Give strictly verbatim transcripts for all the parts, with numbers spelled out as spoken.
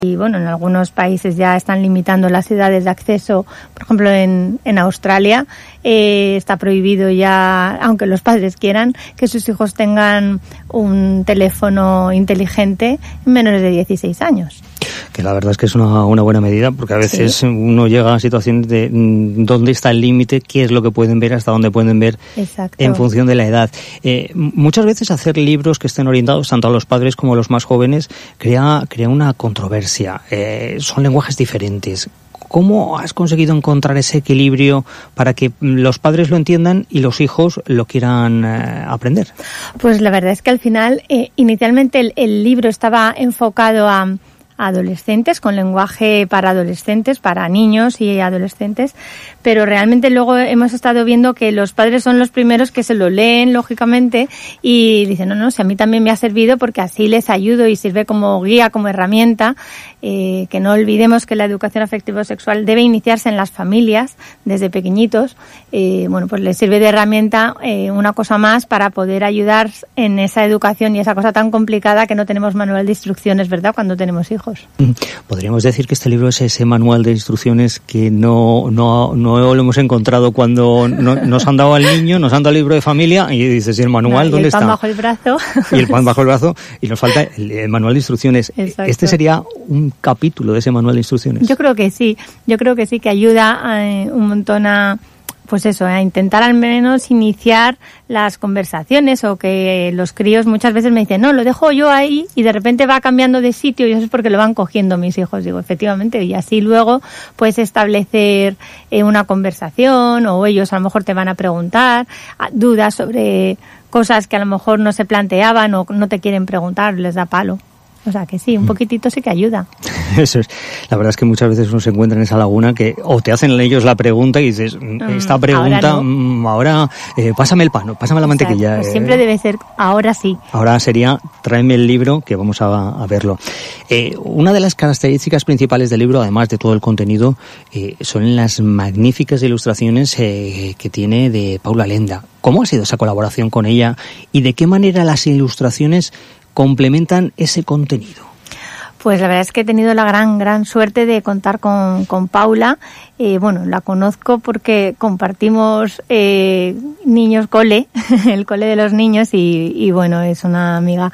Y bueno, en algunos países ya están limitando las edades de acceso. Por ejemplo, en, en Australia eh, está prohibido ya, aunque los padres quieran, que sus hijos tengan un teléfono inteligente en menores de dieciséis años. Que la verdad es que es una, una buena medida, porque a veces sí. uno llega a situaciones de mm, dónde está el límite, qué es lo que pueden ver, hasta dónde pueden ver. Exacto. En función de la edad. Eh, muchas veces hacer libros que estén orientados tanto a los padres como a los más jóvenes crea, crea una controversia. Eh, son lenguajes diferentes. ¿Cómo has conseguido encontrar ese equilibrio para que los padres lo entiendan y los hijos lo quieran eh, aprender? Pues la verdad es que al final, eh, inicialmente el, el libro estaba enfocado a adolescentes, con lenguaje para adolescentes, para niños y adolescentes, pero realmente luego hemos estado viendo que los padres son los primeros que se lo leen, lógicamente, y dicen, no, no, si a mí también me ha servido porque así les ayudo y sirve como guía, como herramienta, eh, que no olvidemos que la educación afectivo-sexual debe iniciarse en las familias, desde pequeñitos, eh, bueno, pues les sirve de herramienta eh, una cosa más para poder ayudar en esa educación y esa cosa tan complicada que no tenemos manual de instrucciones, ¿verdad?, cuando tenemos hijos. Podríamos decir que este libro es ese manual de instrucciones que no, no, no lo hemos encontrado cuando no, nos han dado al niño, nos han dado el libro de familia y dices, ¿y el manual no, dónde está? Y el pan bajo el brazo. Y el pan bajo el brazo y nos falta el, el manual de instrucciones. Exacto. Este sería un capítulo de ese manual de instrucciones. Yo creo que sí, yo creo que sí, que ayuda eh, un montón a... Pues eso, a intentar al menos iniciar las conversaciones, o que los críos muchas veces me dicen, no, lo dejo yo ahí y de repente va cambiando de sitio y eso es porque lo van cogiendo mis hijos. Digo, efectivamente, y así luego puedes establecer eh, una conversación, o ellos a lo mejor te van a preguntar dudas sobre cosas que a lo mejor no se planteaban o no te quieren preguntar, les da palo. O sea que sí, un poquitito sí que ayuda. Eso es. La verdad es que muchas veces uno se encuentra en esa laguna que o te hacen ellos la pregunta y dices, esta pregunta, ahora, no. ahora eh, pásame el pan, pásame la mantequilla. Pues siempre eh. debe ser, ahora sí. Ahora sería, tráeme el libro que vamos a, a verlo. Eh, una de las características principales del libro, además de todo el contenido, eh, son las magníficas ilustraciones eh, que tiene de Paula Lenda. ¿Cómo ha sido esa colaboración con ella y de qué manera las ilustraciones complementan ese contenido? Pues la verdad es que he tenido la gran, gran suerte de contar con, con Paula. Eh, bueno, la conozco porque compartimos eh, niños cole, el cole de los niños, y, y bueno, es una amiga.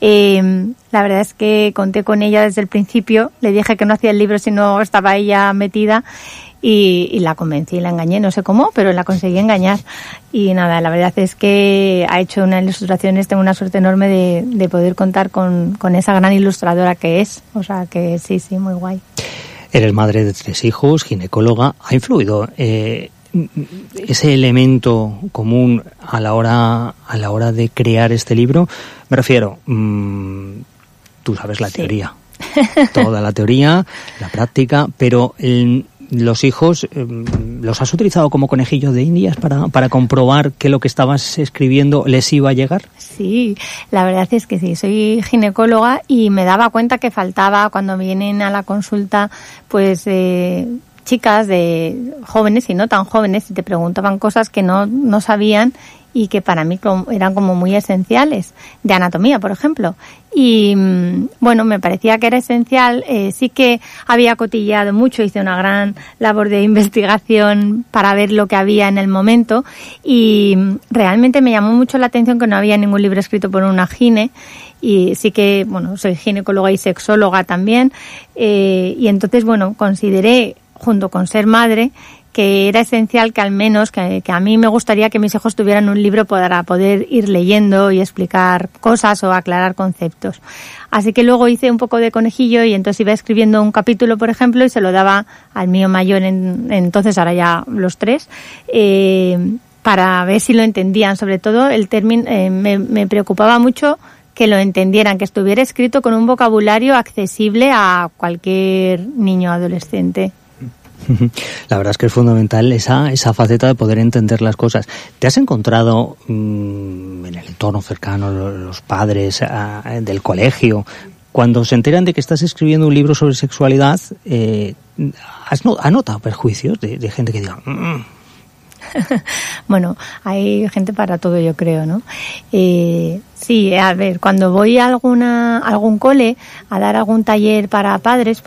Eh, la verdad es que conté con ella desde el principio. Le dije que no hacía el libro si no estaba ella metida. Y, y la convencí, la engañé, no sé cómo, pero la conseguí engañar. Y nada, la verdad es que ha hecho unas ilustraciones, tengo una suerte enorme de, de poder contar con, con esa gran ilustradora que es. O sea que sí, sí, muy guay. Eres madre de tres hijos, ginecóloga. ¿Ha influido eh, ese elemento común a la hora a la hora de crear este libro? Me refiero, mmm, tú sabes la sí. teoría, toda la teoría, la práctica, pero el los hijos, eh, ¿los has utilizado como conejillos de indias para, para comprobar que lo que estabas escribiendo les iba a llegar? Sí, la verdad es que sí, soy ginecóloga y me daba cuenta que faltaba cuando vienen a la consulta, pues eh, chicas de jóvenes y no tan jóvenes, y te preguntaban cosas que no, no sabían y que para mí eran como muy esenciales, de anatomía, por ejemplo. Y bueno, me parecía que era esencial. Eh, sí que había cotilleado mucho, hice una gran labor de investigación para ver lo que había en el momento, y realmente me llamó mucho la atención que no había ningún libro escrito por una gine. Y sí que, bueno, soy ginecóloga y sexóloga también, eh, y entonces, bueno, consideré, junto con ser madre, que era esencial que al menos, que, que a mí me gustaría que mis hijos tuvieran un libro para poder ir leyendo y explicar cosas o aclarar conceptos. Así que luego hice un poco de conejillo y entonces iba escribiendo un capítulo, por ejemplo, y se lo daba al mío mayor, en, entonces ahora ya los tres, eh, para ver si lo entendían. Sobre todo el término, eh, me, me preocupaba mucho que lo entendieran, que estuviera escrito con un vocabulario accesible a cualquier niño o adolescente. La verdad es que es fundamental esa esa faceta de poder entender las cosas. ¿Te has encontrado mmm, en el entorno cercano, los padres a, del colegio, cuando se enteran de que estás escribiendo un libro sobre sexualidad, eh, has, no, ¿has notado perjuicios de, de gente que diga... Mmm, Bueno, hay gente para todo, yo creo, ¿no? Eh, sí, a ver, cuando voy a alguna algún cole a dar algún taller para padres,